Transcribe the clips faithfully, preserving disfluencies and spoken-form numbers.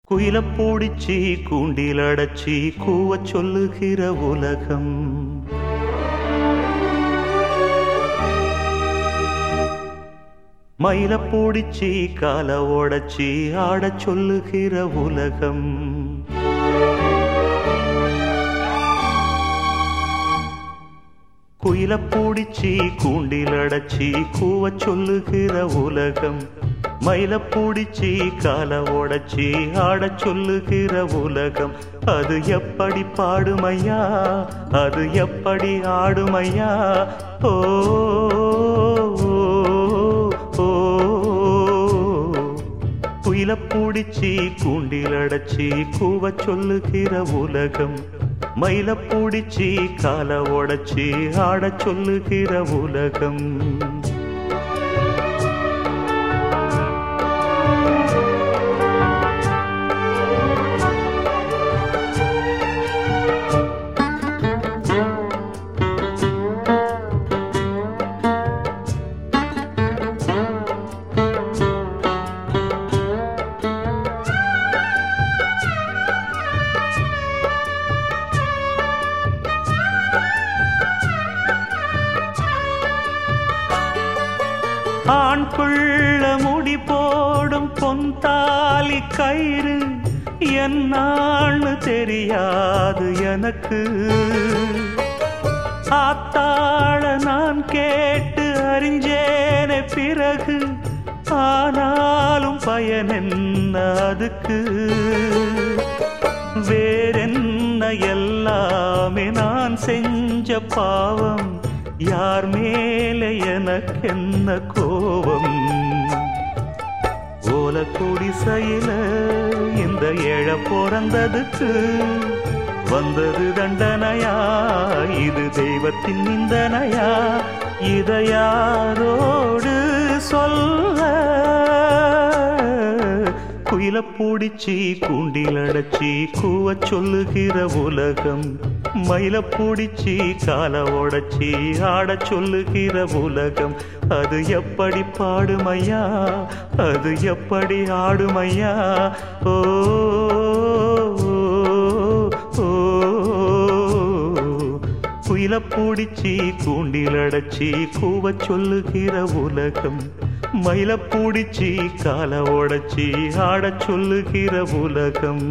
குயில பூடிச்சி கூண்டில் அடைச்சி கூவ சொல்லுகிற உலகம். மயில பூடிச்சி கால ஓடச்சி ஆட சொல்லுகிற உலகம். குயில பூடிச்சி கூண்டில் அடைச்சி கூவ சொல்லுகிற உலகம். மயில பூடிச்சி கால ஓடச்சி ஆட சொல்லுகிற உலகம். அது எப்படி பாடுமையா, அது எப்படி ஆடுமையா? ஓ குயில பூடிச்சி கூண்டில் அடைச்சி கூவ சொல்லுகிற உலகம். மயில பூடிச்சி கால ஓடச்சி ஆட சொல்லுகிற உலகம். ஆண் புள்ள முடி போடும் பொன்தாலி கயிறு என்னான்னு தெரியாது எனக்கு. ஆத்தாள நான் கேட்டு அறிஞ்சேனே பிறகு, ஆனாலும் பயன் என்ன அதுக்கு? வேறென்ன எல்லாமே நான் செஞ்ச பாவம், யார் மேலே எனக்கென்ன கோபம்? ஓல குடிசையில இந்த ஏழ பிறந்ததுக்கு வந்தது தண்டனையா, இது தெய்வத்தின் நிந்தனையா? இதை யாரோடு சொல்ல? குயில பூடிச்சி கூண்டில் அடைச்சி கூவ சொல்லுகிற உலகம். மயில பூடிச்சி கால ஓடச்சி ஆட சொல்லுகிற உலகம். அது எப்படி பாடுமையா, அது எப்படி ஆடுமையா? ஓ குயில பூடிச்சி கூண்டில் அடைச்சி கூவ சொல்லுகிற உலகம். மயில பூடிச்சி கால ஓடச்சி ஆட சொல்லுகிற உலகம்.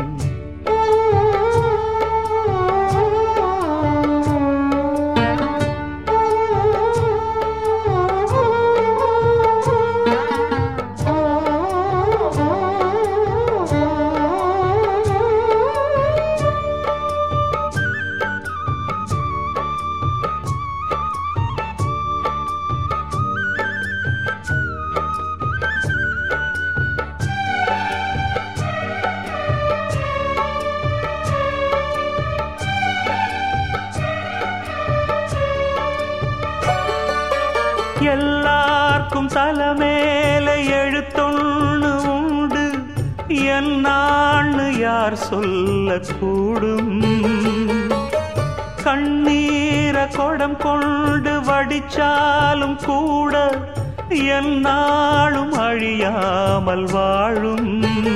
எல்லார்க்கும் தலைமேல எழுத்தொன்னு உண்டு, என்னான்னு யார் சொல்லக்கூடும்? கண்ணீர கொடம் கொண்டு வடிச்சாலும் கூட என்னாலும் அழியாமல் வாழும்.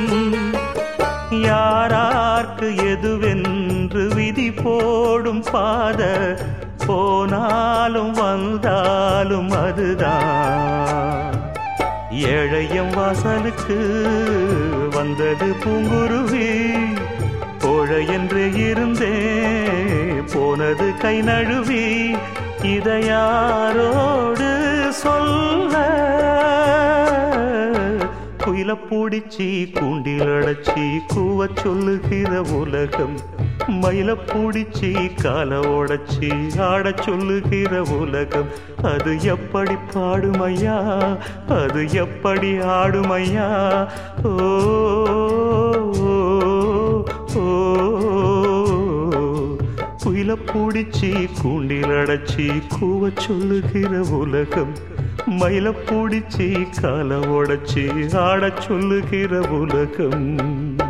யாரார்க்கு எதுவென்று விதி போடும் பாத, போனாலும் வந்தாலும் அதுதான். ஏழையம் வாசலுக்கு வந்தது பூங்குருவி, கோழை என்று இருந்தே போனது கை நழுவி. இதை யாரோடு சொல்ல? குயில பூடிச்சி கூண்டில் அடைச்சி கூவ சொல்லுகிற உலகம். மயில பூடிச்சி கால ஓடச்சி ஆட சொல்லுகிற உலகம். அது எப்படி பாடுமையா, அது எப்படி ஆடுமையா? ஓ குயில பூடிச்சி கூண்டில் அடைச்சி கூவ சொல்லுகிற உலகம். மயில பூடிச்சி கால ஓடச்சி ஆட சொல்லுகிற உலகம்.